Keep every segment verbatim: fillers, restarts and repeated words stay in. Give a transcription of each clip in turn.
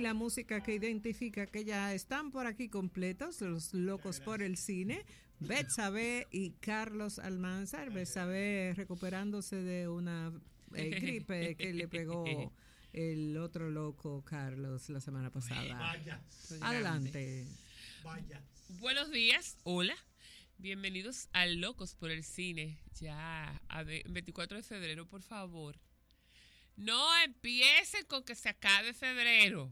la música que identifica que ya están por aquí completos, los locos por el cine, Betsabe y Carlos Almanzar. Betsabe recuperándose de una eh, gripe que le pegó el otro loco Carlos la semana pasada. Vaya. Adelante. Vaya. Buenos días, hola. Bienvenidos a Locos por el Cine. Ya, a ver, veinticuatro de febrero, por favor. No empiecen con que se acabe febrero.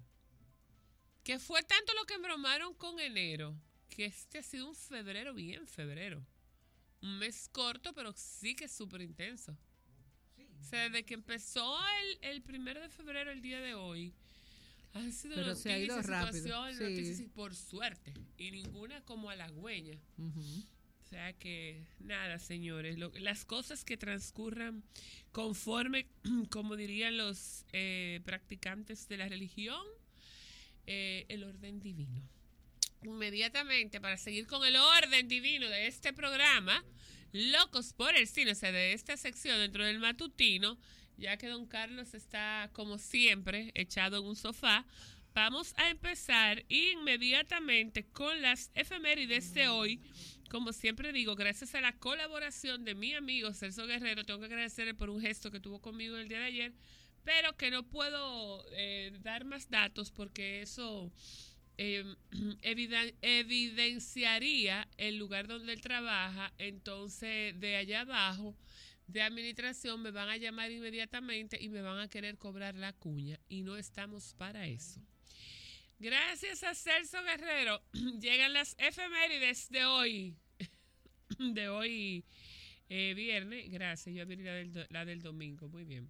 Que fue tanto lo que embromaron con enero, que este ha sido un febrero bien febrero. Un mes corto, pero sí que es súper intenso. O sea, desde que empezó el, el primero de febrero, el día de hoy, han sido pero noticias, se ha ido rápido. situaciones, Sí. noticias, y por suerte. Y ninguna como halagüeña. Uh-huh. O sea que, nada, señores, lo, las cosas que transcurran conforme, como dirían los eh, practicantes de la religión, eh, el orden divino. Inmediatamente, para seguir con el orden divino de este programa, Locos por el Cine, o sea, de esta sección dentro del matutino, ya que don Carlos está, como siempre, echado en un sofá, vamos a empezar inmediatamente con las efemérides de hoy. Como siempre digo, gracias a la colaboración de mi amigo Celso Guerrero, tengo que agradecerle por un gesto que tuvo conmigo el día de ayer, pero que no puedo eh, dar más datos porque eso eh, eviden- evidenciaría el lugar donde él trabaja. Entonces, de allá abajo, de administración, me van a llamar inmediatamente y me van a querer cobrar la cuña, y no estamos para eso. Gracias a Celso Guerrero, llegan las efemérides de hoy. De hoy, eh, viernes. Gracias, yo abrí la del, la del domingo. Muy bien.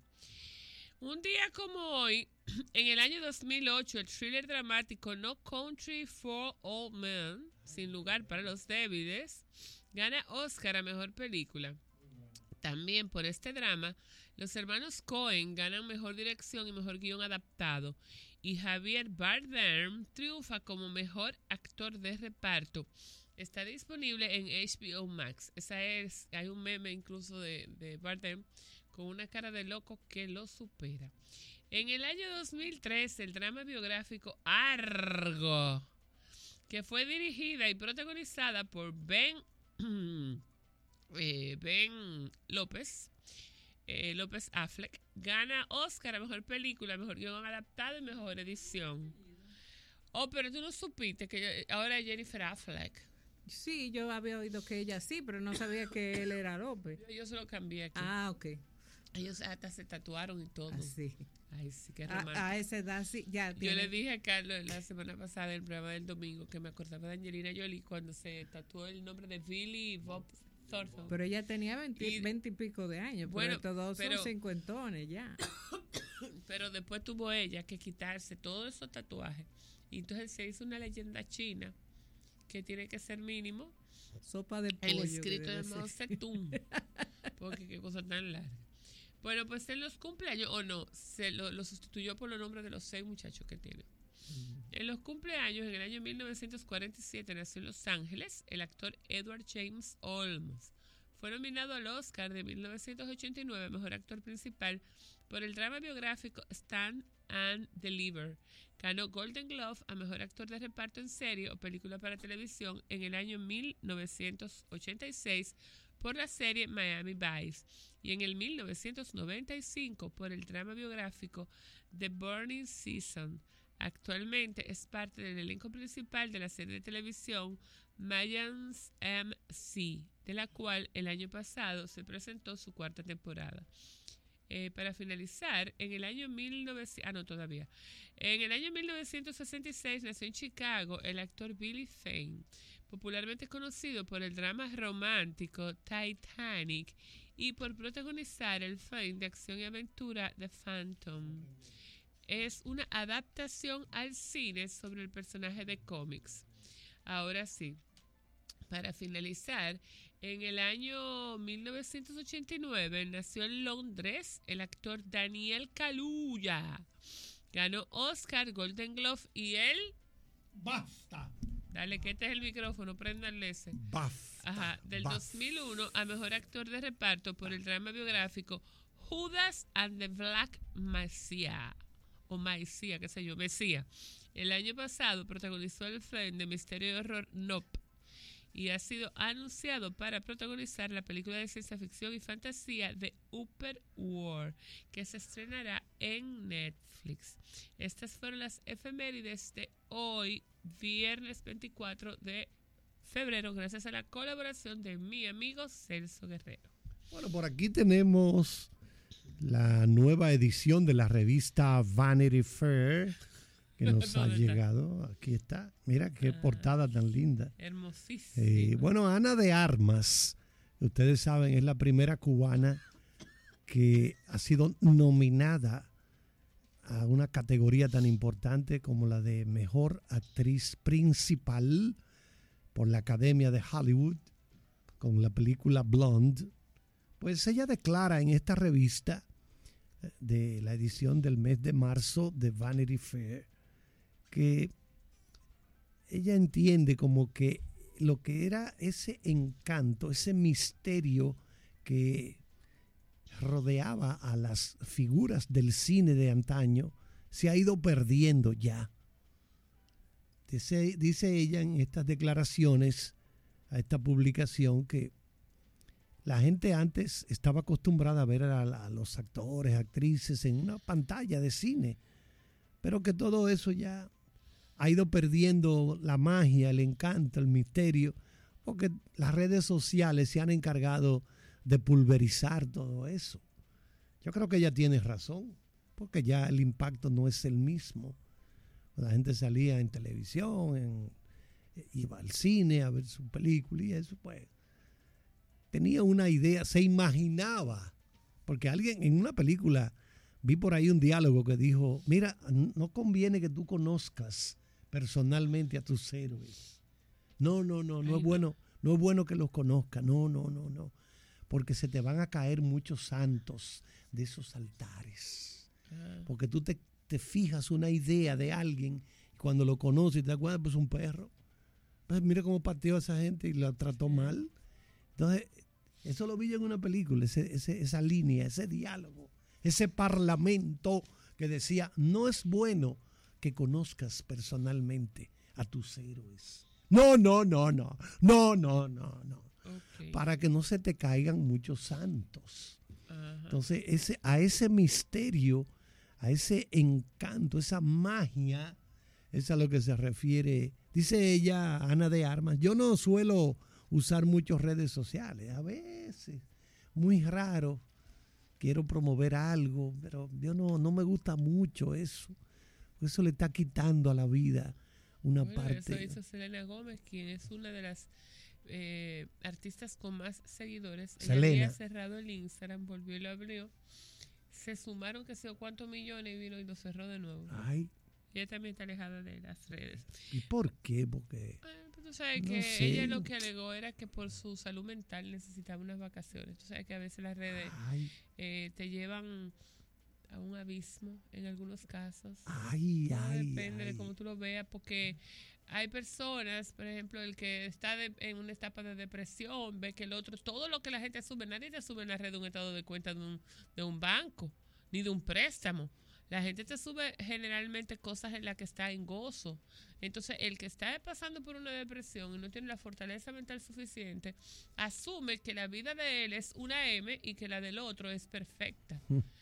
Un día como hoy, en el año dos mil ocho, el thriller dramático No Country for Old Men, Sin Lugar para los Débiles, gana Oscar a Mejor Película. También por este drama, los hermanos Coen ganan Mejor Dirección y Mejor Guión Adaptado, y Javier Bardem triunfa como Mejor Actor de Reparto. Está disponible en H B O Max. Esa es, hay un meme incluso de, de Bardem con una cara de loco que lo supera. En el año dos mil tres, el drama biográfico Argo, que fue dirigida y protagonizada por Ben... Eh, Ben López, eh, López Affleck, gana Oscar a Mejor Película, Mejor Guión Adaptado y Mejor Edición. Oh, pero tú no supiste que ahora es Jennifer Affleck. Sí, yo había oído que ella sí, pero no sabía que él era López. Yo, yo se lo cambié aquí. Ah, ok. Ellos hasta se tatuaron y todo. Ah, sí. Ay, sí, qué A, romántico. a esa edad sí, ya. Yo tiene... le dije a Carlos la semana pasada en el programa del domingo que me acordaba de Angelina Jolie cuando se tatuó el nombre de Billy Bob Thornton. Pero ella tenía veinte y, y pico de años. Bueno, pero todos pero, son cincuentones ya. Pero después tuvo ella que quitarse todos esos tatuajes. Y entonces se hizo una leyenda china que tiene que ser mínimo. Sopa de pollo. El escrito de Mao Zedong. Porque qué cosa tan larga. Bueno, pues en los cumpleaños, o no, se lo, lo sustituyó por los nombres de los seis muchachos que tiene. En los cumpleaños, en el año mil novecientos cuarenta y siete, nació en Los Ángeles el actor Edward James Olmos. Fue nominado al Oscar de mil novecientos ochenta y nueve, Mejor Actor Principal, por el drama biográfico Stand and Deliver. Ganó Golden Globe a Mejor Actor de Reparto en Serie o Película para Televisión en el año mil novecientos ochenta y seis por la serie Miami Vice, y en el mil novecientos noventa y cinco por el drama biográfico The Burning Season. Actualmente es parte del elenco principal de la serie de televisión Mayans M C, de la cual el año pasado se presentó su cuarta temporada. Eh, para finalizar, en el año mil novecientos... Ah, no, todavía. En el año mil novecientos sesenta y seis nació en Chicago el actor Billy Zane, popularmente conocido por el drama romántico Titanic y por protagonizar el film de acción y aventura The Phantom. Es una adaptación al cine sobre el personaje de cómics. Ahora sí, para finalizar, en el año mil novecientos ochenta y nueve nació en Londres el actor Daniel Kaluuya. Ganó Oscar, Golden Globe y él... ¡Basta! Dale, que este es el micrófono, préndanle ese. ¡Basta! Ajá, del basta. dos mil uno a Mejor Actor de Reparto por el drama biográfico Judas and the Black Messiah, o Maicía, qué sé yo, Mesía. El año pasado protagonizó el film de misterio y horror Nope y ha sido anunciado para protagonizar la película de ciencia ficción y fantasía The Upper World, que se estrenará en Netflix. Estas fueron las efemérides de hoy, viernes veinticuatro de febrero, gracias a la colaboración de mi amigo Celso Guerrero. Bueno, por aquí tenemos la nueva edición de la revista Vanity Fair que nos ha llegado. Aquí está. Mira qué ah, portada tan linda. Hermosísima. Eh, bueno, Ana de Armas, ustedes saben, es la primera cubana que ha sido nominada a una categoría tan importante como la de Mejor Actriz Principal por la Academia de Hollywood con la película Blonde. Pues ella declara en esta revista de la edición del mes de marzo de Vanity Fair que ella entiende como que lo que era ese encanto, ese misterio que rodeaba a las figuras del cine de antaño, se ha ido perdiendo ya. Dice, dice ella en estas declaraciones a esta publicación que la gente antes estaba acostumbrada a ver a, a los actores, actrices en una pantalla de cine, pero que todo eso ya ha ido perdiendo la magia, el encanto, el misterio, porque las redes sociales se han encargado de pulverizar todo eso. Yo creo que ella tiene razón, porque ya el impacto no es el mismo. La gente salía en televisión, en, iba al cine a ver su película y eso pues tenía una idea, se imaginaba, porque alguien en una película, vi por ahí un diálogo que dijo, mira, no conviene que tú conozcas personalmente a tus héroes. No, no, no, no es bueno, no es bueno que los conozcas, no, no, no, no, porque se te van a caer muchos santos de esos altares, porque tú te, te fijas una idea de alguien, cuando lo conoces te acuerdas, pues un perro, pues mira cómo pateó a esa gente y la trató mal. Entonces, eso lo vi yo en una película, ese, ese, esa línea, ese diálogo, ese parlamento que decía, no es bueno que conozcas personalmente a tus héroes. No, no, no, no, no, no, no, no. Okay. Para que no se te caigan muchos santos. Ajá. Entonces, ese, a ese misterio, a ese encanto, esa magia, es a lo que se refiere. Dice ella, Ana de Armas, yo no suelo usar muchas redes sociales, a veces, muy raro, quiero promover algo, pero yo no, no me gusta mucho eso, eso le está quitando a la vida una bueno, parte. Eso hizo Selena Gómez, quien es una de las eh, artistas con más seguidores. Selena. Ella había cerrado el Instagram, volvió y lo abrió, se sumaron que sé cuántos millones y vino y lo cerró de nuevo. Ay. Ella también está alejada de las redes. ¿Y por qué? Porque bueno, pues tú sabes no que sé. ella lo que alegó era que por su salud mental necesitaba unas vacaciones. Tú sabes que a veces las redes eh, te llevan a un abismo en algunos casos. Ay, no ay, depende ay. de cómo tú lo veas, porque hay personas, por ejemplo, el que está de, en una etapa de depresión, ve que el otro, todo lo que la gente sube, nadie te sube en la red un estado de cuenta de un, de un banco, ni de un préstamo. La gente te sube generalmente cosas en las que está en gozo. Entonces, el que está pasando por una depresión y no tiene la fortaleza mental suficiente, asume que la vida de él es una M y que la del otro es perfecta.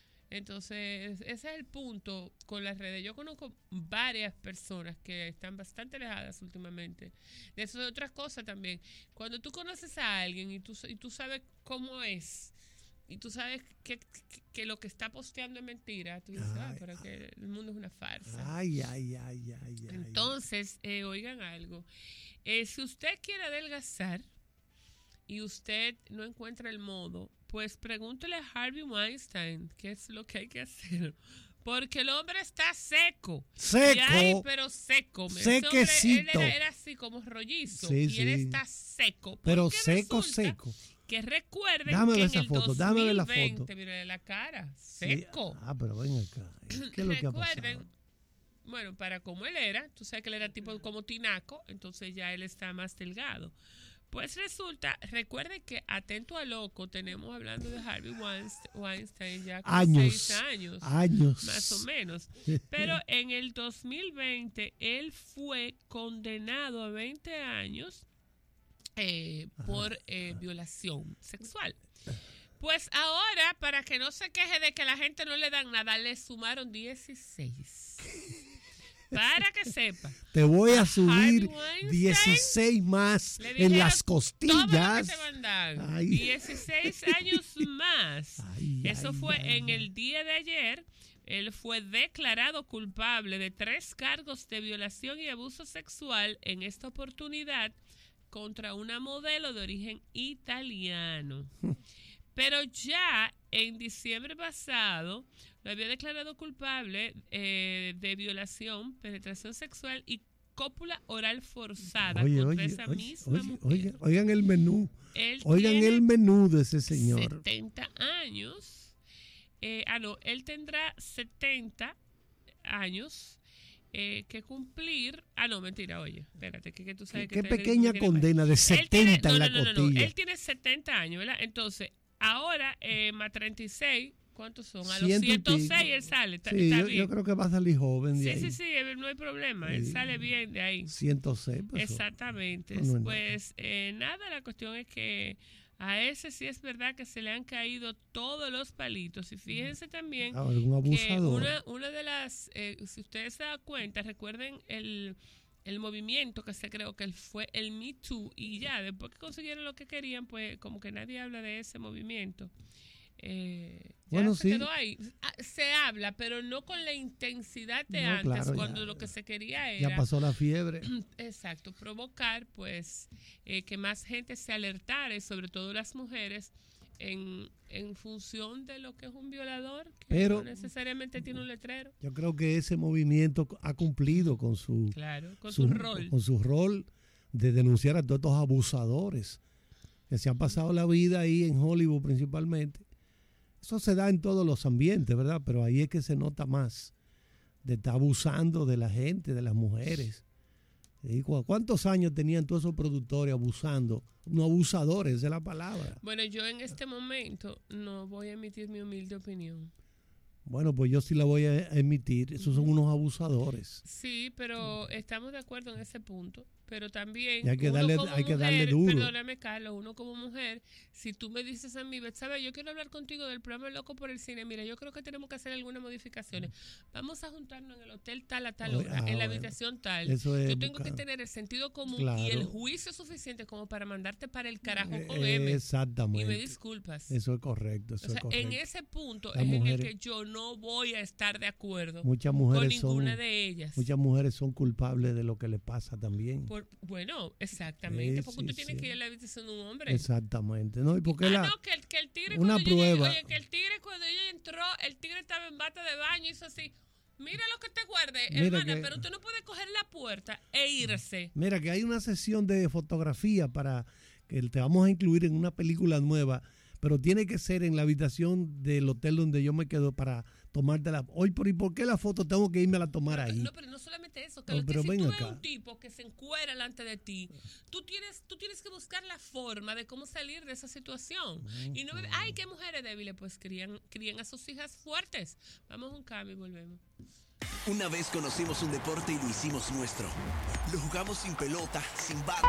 Entonces, ese es el punto con las redes. Yo conozco varias personas que están bastante alejadas últimamente. De eso es otra cosa también. Cuando tú conoces a alguien y tú, y tú sabes cómo es, y tú sabes que, que, que lo que está posteando es mentira, tú dices, ay, ah, pero ay, que el mundo es una farsa. Ay, ay, ay, ay, ay. Entonces, eh, oigan algo. Eh, si usted quiere adelgazar y usted no encuentra el modo, pues pregúntele a Harvey Weinstein qué es lo que hay que hacer. Porque el hombre está seco. Seco. Ay, pero seco. Sequecito. Él era, era así como rollizo. Sí, y sí. él está seco. Pero seco, seco. Que recuerden Dame que esa en el foto, dos dame mil ver la veinte, foto. mira la cara, seco. Sí. Ah, pero ven acá. ¿Qué es lo que ha Recuerden, pasado? bueno, para como él era, tú sabes que él era tipo como tinaco, entonces ya él está más delgado. Pues resulta, recuerde que atento a loco, tenemos hablando de Harvey Weinstein ya con años, seis años, años, más o menos. Pero en el dos mil veinte él fue condenado a veinte años eh, por eh, violación sexual. Pues ahora, para que no se queje de que la gente no le dan nada, le sumaron dieciséis. Para que sepa. Te voy a subir dieciséis más en las costillas. Todo lo que te mandan. Ay. dieciséis años más. Ay, Eso ay, fue ay, en ay. el día de ayer. Él fue declarado culpable de tres cargos de violación y abuso sexual, en esta oportunidad contra una modelo de origen italiano. Pero ya en diciembre pasado lo había declarado culpable eh, de violación, penetración sexual y cópula oral forzada Oye, contra oye, esa oye, misma oye, mujer. oigan, oigan el menú. Él Oigan tiene el menú de ese señor. setenta años. Eh, ah, no, él tendrá setenta años eh, que cumplir. Ah, no, mentira, oye, espérate, que, que tú sabes Qué, que qué te- pequeña tiene- condena de Él tiene- setenta no, en la no, no, no, no, costilla. él tiene setenta años, ¿verdad? Entonces, ahora, eh, más treinta y seis, ¿cuántos son? A los Ciento y ciento pico. seis él sale, está, Sí, está yo, bien. yo creo que va a salir joven de Sí, ahí. sí, sí, eh, no hay problema, él Sí. sale bien de ahí. ciento seis. Pues, Exactamente. no, no es Pues eh, nada, la cuestión es que a ese sí es verdad que se le han caído todos los palitos. Y fíjense también ah, un que abusador. una, una de las, eh, si ustedes se dan cuenta, recuerden el, el movimiento que se creó, que fue el Me Too, y ya, después que consiguieron lo que querían, pues como que nadie habla de ese movimiento. Eh, ya Bueno, se sí. quedó ahí. Ah, se habla, pero no con la intensidad de No, antes, claro, cuando ya- lo que se quería era... Ya pasó la fiebre. Exacto, provocar pues eh, que más gente se alertara, y sobre todo las mujeres, en, en función de lo que es un violador, que Pero- no necesariamente tiene un letrero. Yo creo que ese movimiento ha cumplido con su, Claro, con su, rol. con su rol de denunciar a todos estos abusadores que se han pasado la vida ahí en Hollywood principalmente. Eso se da en todos los ambientes, ¿verdad? Pero ahí es que se nota más de estar abusando de la gente, de las mujeres. ¿Sí? ¿Cu- ¿Cuántos años tenían todos esos productores abusando? No abusadores, esa es la palabra. Bueno, yo en este momento no voy a emitir mi humilde opinión. Bueno, pues yo sí la voy a emitir. Esos son unos abusadores. Sí, pero estamos de acuerdo en ese punto. Pero también Y hay que uno darle- como hay que darle mujer, duro. perdóname, Carlos, uno como mujer, si tú me dices a mí, ¿sabes? Yo quiero hablar contigo del programa Loco por el Cine. Mira, yo creo que tenemos que hacer algunas modificaciones. Vamos a juntarnos en el hotel tal a tal Oye, hora, ah, en la bueno. habitación tal. Eso es Yo tengo buscar- que tener el sentido común Claro. y el juicio suficiente como para mandarte para el carajo con Eh, M. Y Exactamente. me disculpas. Eso es correcto, eso O sea, es correcto. en ese punto Las es en el mujeres- que yo no voy a estar de acuerdo Muchas con mujeres son ninguna de ellas. muchas mujeres son culpables de lo que le pasa también. Por- bueno, exactamente, Sí, porque sí, tú tienes sí. que ir a la habitación de un hombre. Exactamente. No, y porque Ah, la no, que el, que el tigre una cuando yo llegué- prueba. oye, que el tigre cuando ella entró, el tigre estaba en bata de baño y hizo así, mira lo que te guarde, Mira hermana, que- pero usted no puede coger la puerta e irse. Mira que hay una sesión de fotografía para que te vamos a incluir en una película nueva, pero tiene que ser en la habitación del hotel donde yo me quedo para tomarte la. Oye, pero ¿y por qué la foto tengo que irme a la tomar ahí? No, pero no solamente eso, que, No, lo que pero si ven tú ves acá. un tipo que se encuera delante de ti, tú tienes, tú tienes que buscar la forma de cómo salir de esa situación. Y no, me- ay, qué mujeres débiles, pues crían, crían a sus hijas fuertes. Vamos a un cambio y volvemos. Una vez conocimos un deporte y lo hicimos nuestro. Lo jugamos sin pelota, sin bat.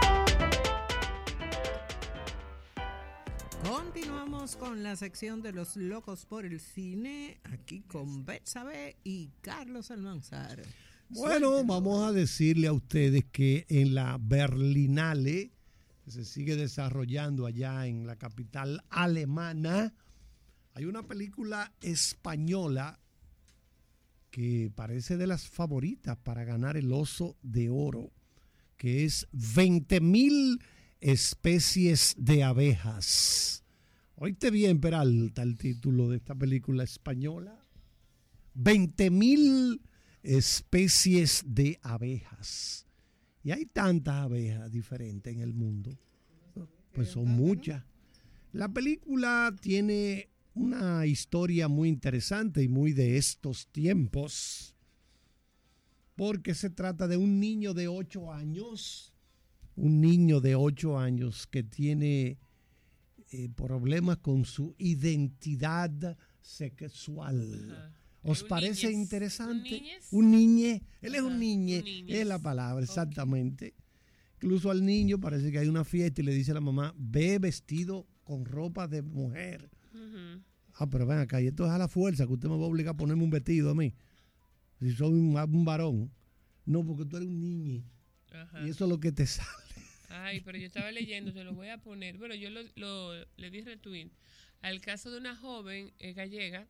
Continuamos con la sección de los locos por el cine, aquí con Betsabe y Carlos Almanzar. Bueno, vamos a decirle a ustedes que en la Berlinale, que se sigue desarrollando allá en la capital alemana, hay una película española que parece de las favoritas para ganar el Oso de Oro, que es veinte mil especies de abejas. Oíste bien, Peralta, el título de esta película española. veinte mil especies de abejas. Y hay tantas abejas diferentes en el mundo. Pues son muchas. La película tiene una historia muy interesante y muy de estos tiempos, porque se trata de un niño de ocho años un niño de ocho años que tiene eh, problemas con su identidad sexual. Ajá. ¿Os Un parece niñez. interesante? ¿Un niñez? Un niñe. Él es Ajá, un niñe. un niñez. Es la palabra, Ok. exactamente. Incluso al niño parece que hay una fiesta y le dice a la mamá, ve vestido con ropa de mujer. Ujú. Ah, pero ven acá, y esto es a la fuerza, que usted me va a obligar a ponerme un vestido a mí. Si soy un, un varón. No, porque tú eres un niño. Ajá. Y eso es lo que te sale. Ay, pero yo estaba leyendo, te lo voy a poner. Bueno, yo lo, lo- le di retweet al caso de una joven eh, gallega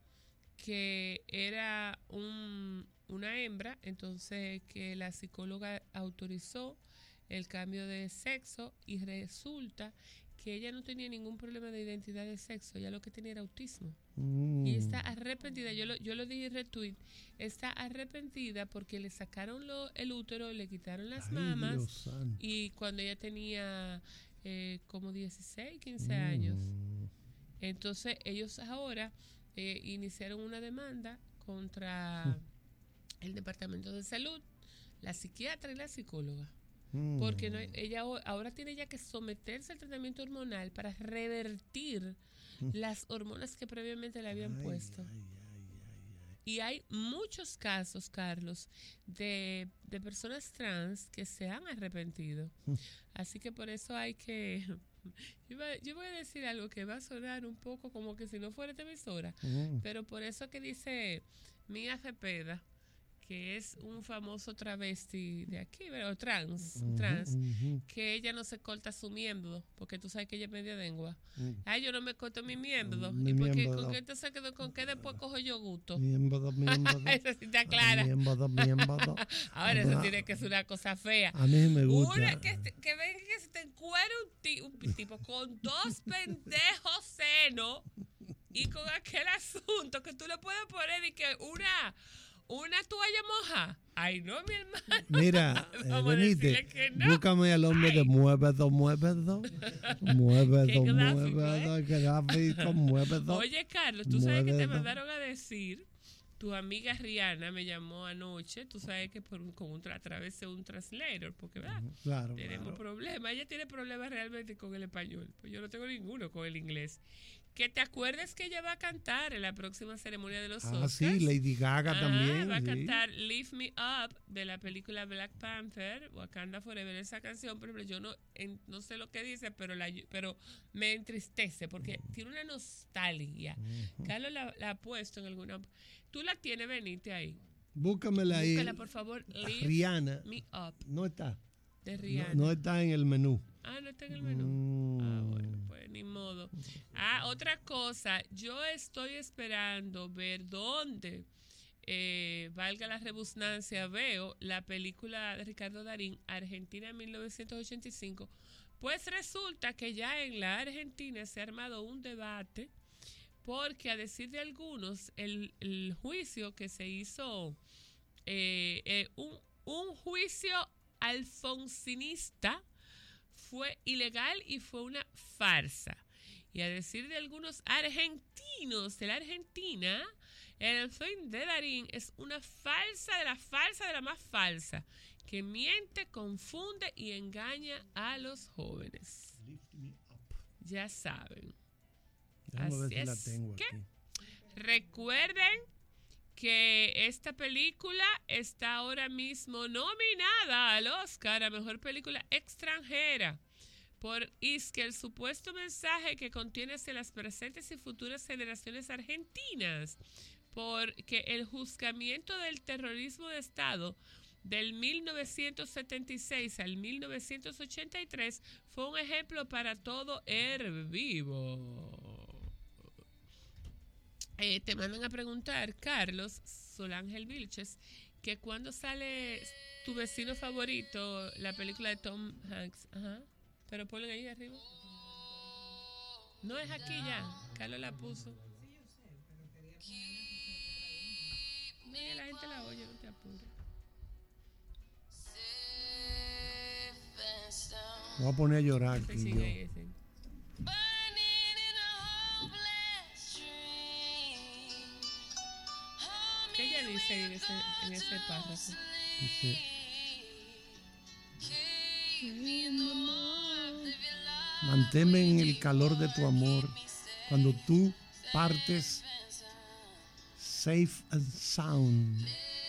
que era un, una hembra, entonces que la psicóloga autorizó el cambio de sexo y resulta que ella no tenía ningún problema de identidad de sexo, ella lo que tenía era autismo. Mm. Y está arrepentida, yo lo, yo lo di retweet, está arrepentida porque le sacaron lo- el útero, le quitaron las Ay, mamas Dios santo. y cuando ella tenía eh, como dieciséis, quince años. Mm. Entonces ellos ahora eh, iniciaron una demanda contra el Departamento de Salud, la psiquiatra y la psicóloga. Mm. Porque no, ella ho- ahora tiene ya que someterse al tratamiento hormonal para revertir las hormonas que previamente le habían Ay, puesto. ay, ay, ay, Y hay muchos casos, Carlos, de, de personas trans que se han arrepentido. Así que por eso hay que... Yo, iba- yo voy a decir algo que va a sonar un poco como que si no fuera esta emisora, ay. Mm. pero por eso que dice Mía Cepeda, que es un famoso travesti de aquí, ¿verdad? O trans, Ujú, trans, ujú, que ella no se corta su miembro, porque tú sabes que ella es media lengua. mm. Ay, yo no me corto mi miembro. Mi ¿Y por qué, miembro. con qué entonces quedó- con qué después cojo yo gusto? Miembro, miembro. Esa sí está clara. Miembro, miembro. Ahora eso Alguna- tiene que ser una cosa fea. A mí me gusta. Una que, te- que venga que se te encuere un, ti- un tipo con dos pendejos senos y con aquel asunto que tú le puedes poner y que una, una toalla moja. Ay, no, mi hermano. Mira, eh, Vamos a Benítez, decirle que no. búscame al hombre de Ay. muévedo, muévedo. Muévedo, Qué gráfico, muévedo, qué gráfico, muévedo. Oye, Carlos, tú sabes que te Muévedo. mandaron a decir, tu amiga Rihanna me llamó anoche, tú sabes que por un, con un tra- a través de un translator, porque ¿verdad? Claro, Tenemos claro. problemas. Ella tiene problemas realmente con el español. Pues yo no tengo ninguno con el inglés. Que te acuerdes que ella va a cantar en la próxima ceremonia de los Ah, Oscars. sí, Lady Gaga Ah, también. va a sí. cantar Lift Me Up de la película Black Panther, Wakanda Forever. Esa canción, por ejemplo, yo no, en- no sé lo que dice, pero la, pero me entristece porque tiene una nostalgia. Carlos la, la ha puesto en alguna... Tú la tienes, venite ahí. Búscamela ahí. Búscala, por favor. Lift Rihanna. Me Up No está. de No, Rihanna. no está en el menú. Ah, no está en el menú. Mm. Ah, bueno, pues ni modo. Ah, otra cosa, yo estoy esperando ver dónde, eh, valga la rebusnancia, veo la película de Ricardo Darín, Argentina en mil novecientos ochenta y cinco. Pues resulta que ya en la Argentina se ha armado un debate porque a decir de algunos, el, el juicio que se hizo, eh, eh, un, un juicio alfonsinista, fue ilegal y fue una farsa. Y a decir de algunos argentinos de la Argentina, el film de Darín es una falsa de la falsa de la más falsa, que miente, confunde y engaña a los jóvenes. Ya saben. Déjame ver Así si la es tengo que- aquí. Recuerden que esta película está ahora mismo nominada al Oscar a Mejor Película Extranjera por es que el supuesto mensaje que contiene hacia las presentes y futuras generaciones argentinas, porque el juzgamiento del terrorismo de Estado del mil novecientos setenta y seis al mil novecientos ochenta y tres fue un ejemplo para todo el vivo. Eh, te mandan a preguntar, Carlos Solángel Vilches, que cuando sale tu vecino favorito, la película de Tom Hanks. Ajá. Pero ponle ahí arriba. No es aquí ya. Carlos la puso. Mira, la gente la oye, no te apures. Me voy a poner a llorar Ese aquí sigue yo. ahí, ese. ¿Qué ella dice en ese, en ese párrafo? Dice, Manténme en el calor de tu amor cuando tú partes safe and sound.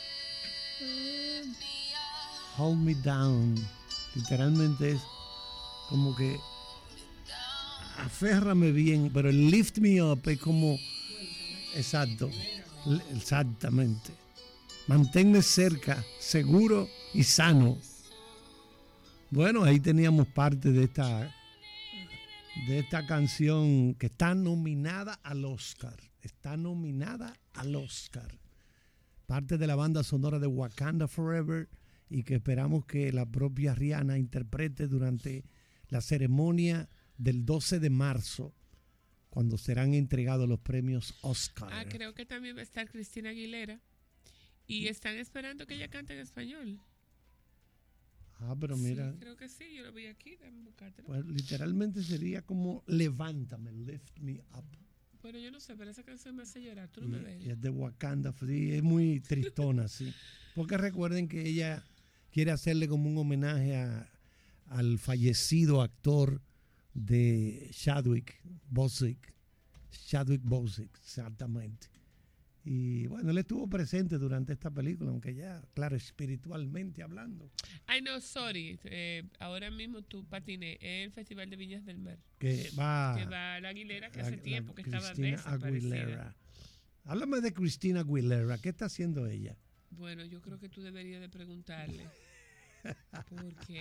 Hold me down. Literalmente es como que aférrame bien, pero el lift me up es como exacto, exactamente. Manténme cerca, seguro y sano. Bueno, ahí teníamos parte de esta de esta canción que está nominada al Oscar. Está nominada al Oscar. Parte de la banda sonora de Wakanda Forever y que esperamos que la propia Rihanna interprete durante la ceremonia del doce de marzo, cuando serán entregados los premios Oscar. Ah, creo que también va a estar Cristina Aguilera. Y están esperando que ella cante en español. Ah, pero mira. Sí, creo que sí, yo lo vi aquí, déjame buscártelo. Pues literalmente sería como levántame, lift me up. Bueno, yo no sé, pero esa canción me hace llorar, tú no me ves. Y es de Wakanda, sí, es muy tristona, sí. Porque recuerden que ella quiere hacerle como un homenaje a, al fallecido actor de Chadwick Boseman. Chadwick Boseman, exactamente. Y bueno, él estuvo presente durante esta película, aunque ya, claro, espiritualmente hablando. Ay, no, sorry. Eh, ahora mismo tú patiné en el Festival de Viñas del Mar. Que va, que va la Aguilera, que la, hace tiempo que estaba Cristina desaparecida. Aguilera. Háblame de Cristina Aguilera. ¿Qué está haciendo ella? Bueno, yo creo que tú deberías de preguntarle. Porque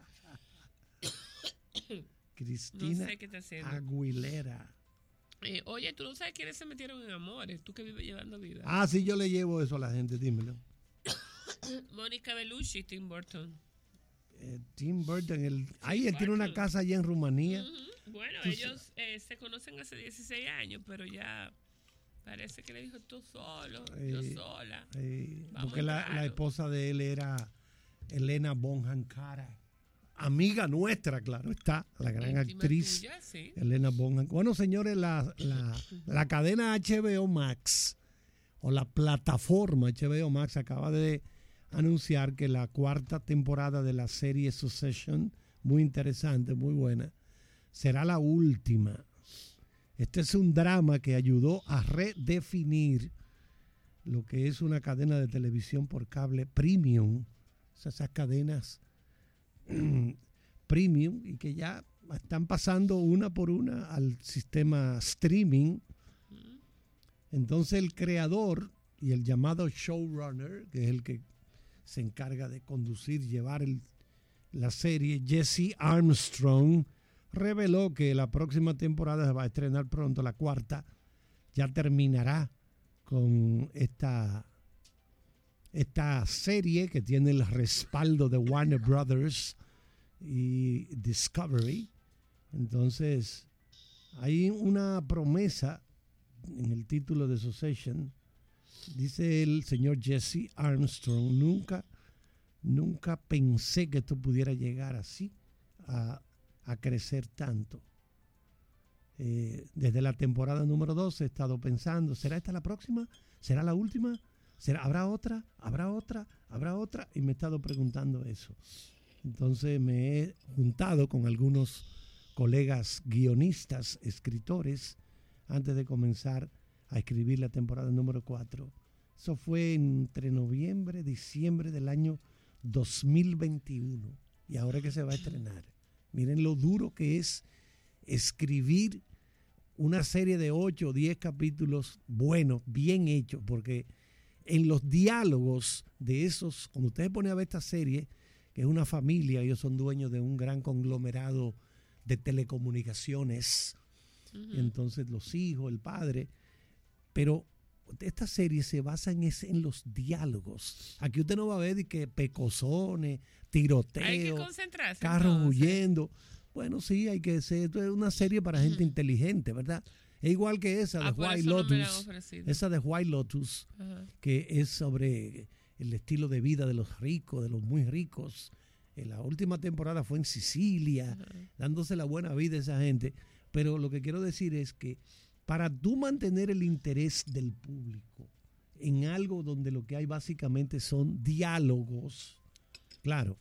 Cristina no sé qué está haciendo. Aguilera. Eh, oye, tú no sabes quiénes se metieron en amores, tú que vives llevando vida. Ah, sí, yo le llevo eso a la gente, dímelo. Mónica Bellucci y Tim Burton. Eh, Tim Burton, el, Sí, ahí él tiene una Burton. casa allá en Rumanía. Uh-huh. Bueno, Tú ellos eh, se conocen hace dieciséis años, pero ya parece que le dijo tú solo, yo Eh, sola. Eh, Vamos porque la, claro. la esposa de él era Elena Bonham Carter, amiga nuestra, claro está, la gran Íntima actriz tuya, sí. Elena Bonham. Bueno, señores, la, la, la cadena H B O Max o la plataforma H B O Max acaba de anunciar que la cuarta temporada de la serie Succession, muy interesante, muy buena, será la última. Este es un drama que ayudó a redefinir lo que es una cadena de televisión por cable premium, esas cadenas premium y que ya están pasando una por una al sistema streaming. Entonces el creador y el llamado showrunner, que es el que se encarga de conducir, llevar el, la serie, Jesse Armstrong, reveló que la próxima temporada se va a estrenar pronto, la cuarta, ya terminará con esta, esta serie que tiene el respaldo de Warner Brothers y Discovery. Entonces, hay una promesa en el título de Succession. Dice el señor Jesse Armstrong, nunca, nunca pensé que esto pudiera llegar así, a, a crecer tanto. Eh, desde la temporada número dos he estado pensando, ¿será esta la próxima? ¿Será la última? ¿Será, ¿Habrá otra? ¿Habrá otra? ¿Habrá otra? Y me he estado preguntando eso. Entonces me he juntado con algunos colegas guionistas, escritores, antes de comenzar a escribir la temporada número cuatro. Eso fue entre noviembre, diciembre del año dos mil veintiuno. Y ahora que se va a estrenar. Miren lo duro que es escribir una serie de ocho o diez capítulos buenos, bien hechos, porque en los diálogos de esos, cuando ustedes ponen a ver esta serie, que es una familia, ellos son dueños de un gran conglomerado de telecomunicaciones, uh-huh. Entonces los hijos, el padre, pero esta serie se basa en, ese, en los diálogos. Aquí usted no va a ver de que pecosones, tiroteos, hay que concentrarse, carros entonces. huyendo. Bueno, sí, hay que ser, esto es una serie para gente uh-huh. inteligente, ¿verdad? Es igual que esa de ah, White no Lotus, esa de White Lotus, uh-huh. que es sobre el estilo de vida de los ricos, de los muy ricos. En la última temporada fue en Sicilia, uh-huh. dándose la buena vida a esa gente. Pero lo que quiero decir es que para tú mantener el interés del público en algo donde lo que hay básicamente son diálogos, claro,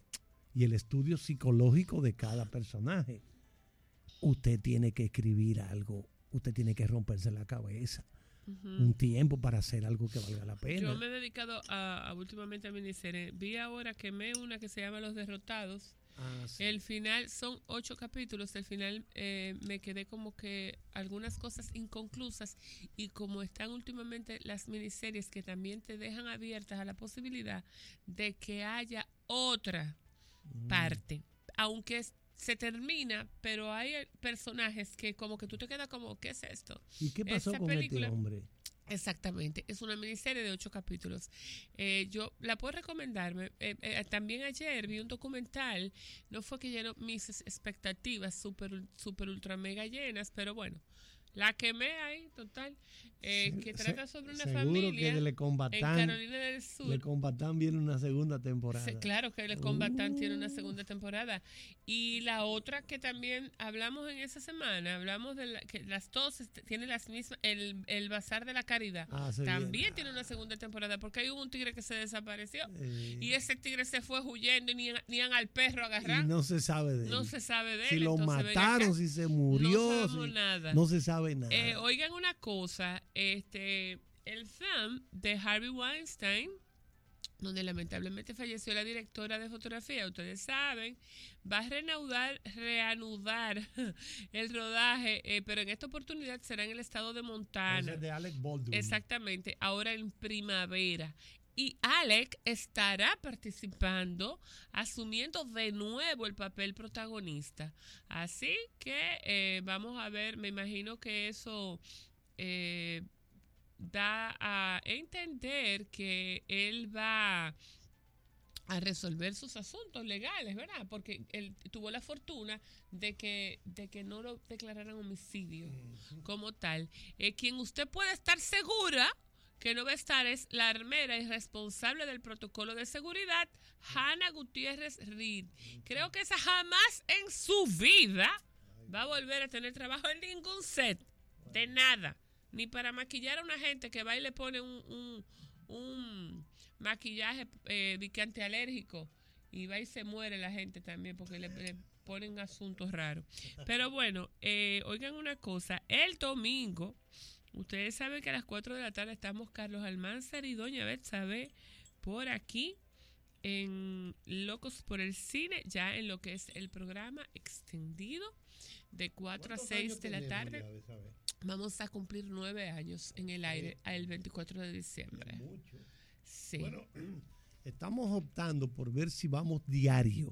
y el estudio psicológico de cada personaje. Usted tiene que escribir algo, usted tiene que romperse la cabeza. Uh-huh. Un tiempo para hacer algo que valga la pena. Yo me he dedicado a, a últimamente a miniseries. Vi ahora, quemé una que se llama Los Derrotados. Ah, sí. El final son ocho capítulos. El final eh, me quedé como que algunas cosas inconclusas, y como están últimamente las miniseries que también te dejan abiertas a la posibilidad de que haya otra mm. parte, aunque es, se termina, pero hay personajes que como que tú te quedas como, ¿qué es esto? ¿Y qué pasó Esa con película, este hombre? Exactamente, es una miniserie de ocho capítulos. Eh, yo la puedo recomendarme. Eh, eh, también ayer vi un documental, no fue que llenó mis expectativas super, super ultra mega llenas, pero bueno, la quemé ahí, total, eh, que trata sobre una seguro familia que Le Combattant, en Carolina del Sur. Le Combattant viene una segunda temporada. Sí, claro que Le Combattant uh. tiene una segunda temporada. Y la otra que también hablamos en esa semana, hablamos de la, que las dos tienen las mismas, el, el Bazar de la Caridad, ah, también bien. tiene una segunda temporada, porque hay un tigre que se desapareció eh. y ese tigre se fue huyendo y ni, ni al perro agarrar. Y no se sabe de él. No se sabe de él. Si lo Entonces, mataron, si se murió. No sabemos si, nada. No se sabe nada. Eh, oigan una cosa, este, el film de Harvey Weinstein, donde lamentablemente falleció la directora de fotografía, ustedes saben, va a reanudar, reanudar el rodaje, eh, pero en esta oportunidad será en el estado de Montana. Es de Alec Baldwin. Exactamente, ahora en primavera. Y Alec estará participando, asumiendo de nuevo el papel protagonista. Así que eh, vamos a ver, me imagino que eso eh, da a entender que él va a resolver sus asuntos legales, ¿verdad? Porque él tuvo la fortuna de que de que no lo declararan homicidio uh-huh. como tal. Eh, quien usted puede estar segura que no va a estar es la armera y responsable del protocolo de seguridad, Hannah Gutiérrez Reed. Creo que esa jamás en su vida va a volver a tener trabajo en ningún set, de nada. Ni para maquillar a una gente que va y le pone un, un, un maquillaje eh, antialérgico y va y se muere la gente también porque le, le ponen asuntos raros. Pero bueno, eh, oigan una cosa, el domingo, ustedes saben que a las cuatro de la tarde estamos Carlos Almanzar y doña Betsabe por aquí en Locos por el Cine, ya en lo que es el programa extendido de cuatro a seis de la tarde. Vamos a cumplir nueve años en el aire el veinticuatro de diciembre. Mucho. Sí. Bueno, estamos optando por ver si vamos diario.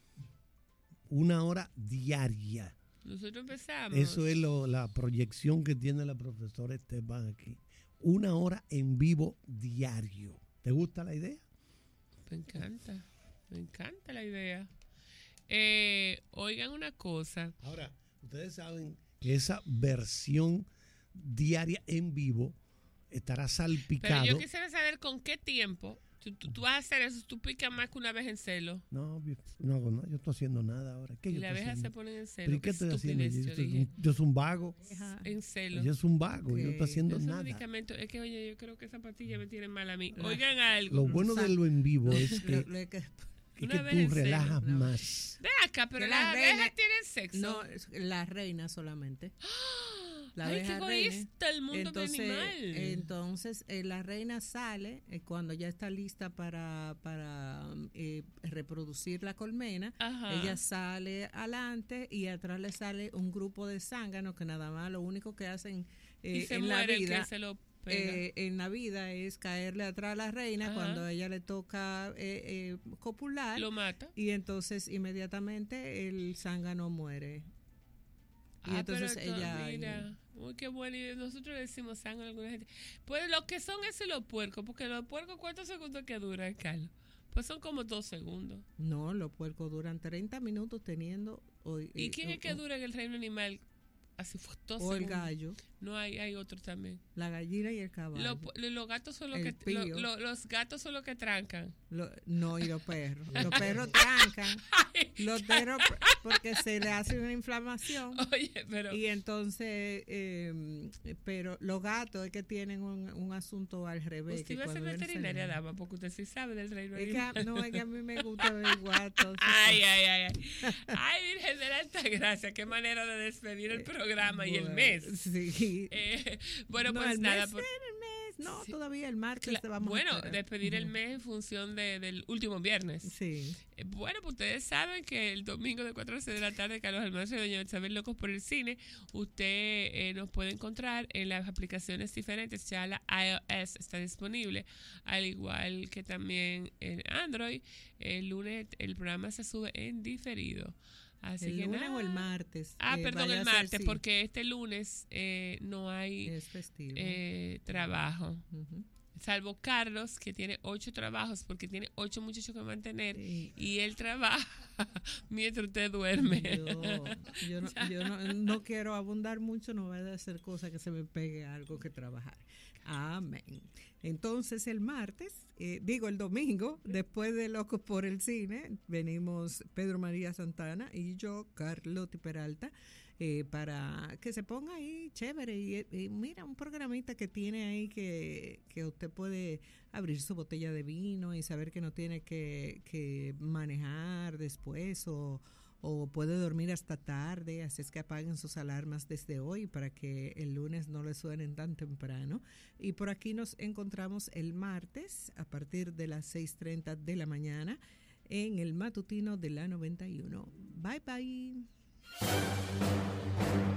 Una hora diaria. Nosotros empezamos. Eso es lo, la proyección que tiene la profesora Esteban aquí. Una hora en vivo diario. ¿Te gusta la idea? Me encanta. Me encanta la idea. Eh, oigan una cosa. Ahora, ustedes saben que esa versión diaria en vivo estará salpicado. Pero yo quisiera saber con qué tiempo tú, tú, tú vas a hacer eso. Tú picas más que una vez en celo. No, no, no, yo estoy haciendo nada ahora. ¿Qué y yo las abejas se ponen en celo. ¿Pero qué estoy haciendo? Yo, yo, estoy, yo, yo soy un vago. En celo. Yo soy un vago, okay. Yo no estoy haciendo Ese nada. Medicamento, es que, oye, yo creo que esa pastilla me tiene mal a mí. Oigan algo. Lo bueno de lo en vivo es que... Es que tú relajas no. más. Ve acá, pero las abejas tienen sexo. No, las reinas solamente. La Ay, qué egoísta el mundo entonces, animal. Entonces, eh, la reina sale eh, cuando ya está lista para, para eh, reproducir la colmena. Ajá. Ella sale adelante y atrás le sale un grupo de zánganos que nada más lo único que hacen eh, y se en muere la vida. El que se lo Eh, en la vida es caerle atrás a la reina. Ajá. Cuando a ella le toca eh, eh, copular, lo mata y entonces inmediatamente el zángano muere. Y ah, entonces pero ella mira, uy, qué bueno. Y nosotros le decimos zángano a alguna gente. Pues lo que son es los puercos, porque los puercos, ¿cuántos segundos que duran, Carlos? Pues son como dos segundos. No, los puercos duran treinta minutos teniendo. O, ¿Y quién o, es que o, dura en el reino animal así fue, dos O el segundos. gallo, No, hay, hay otro también. la gallina y el caballo. Lo- los gatos son los El que lo- pío. lo- los gatos son los que trancan. Lo- no, y los perros. Los perros trancan. Los perros porque se le hace una inflamación. Oye, pero Y entonces, eh, pero los gatos es que tienen un, un asunto al revés. usted que iba a ser cuando ven veterinaria, ese- dama, porque usted sí sabe del reino Es que, animal. a- no, es que a mí me gusta ver guatos. Ay, ay, ay, ay. Ay, Virgen de la Alta Gracia, qué manera de despedir el programa y el Bueno, mes. Sí. Eh, bueno, No, pues el nada. mes, por- el mes, no, Sí. todavía el martes Cla- te vamos bueno, a esperar. despedir el Ujú. mes en función de, del último viernes. Sí. Eh, Bueno, pues ustedes saben que el domingo de cuatro a seis de la tarde, Carlos Almanza y Doña Isabel Locos por el Cine, usted eh, nos puede encontrar en las aplicaciones diferentes. Ya la iOS está disponible, al igual que también en Android. El lunes el programa se sube en diferido. Así ¿El que lunes nada. o el martes? Ah, Eh, perdón, vaya el a ser, martes, sí, porque este lunes eh, no hay es festivo. eh, trabajo. Ujú. Salvo Carlos, que tiene ocho trabajos, porque tiene ocho muchachos que mantener Sí. y él trabaja mientras usted duerme. Yo, yo, no, yo no, no quiero abundar mucho, no voy a hacer cosas que se me pegue algo que trabajar. Amén. Entonces el martes, eh, digo el domingo, después de Locos por el Cine, venimos Pedro María Santana y yo, Carlotti Peralta, eh, para que se ponga ahí chévere y, y mira un programita que tiene ahí que, que usted puede abrir su botella de vino y saber que no tiene que, que manejar después o, o puede dormir hasta tarde, así es que apaguen sus alarmas desde hoy para que el lunes no les suenen tan temprano. Y por aquí nos encontramos el martes a partir de las seis treinta de la mañana en el matutino de la noventa y uno. Bye bye.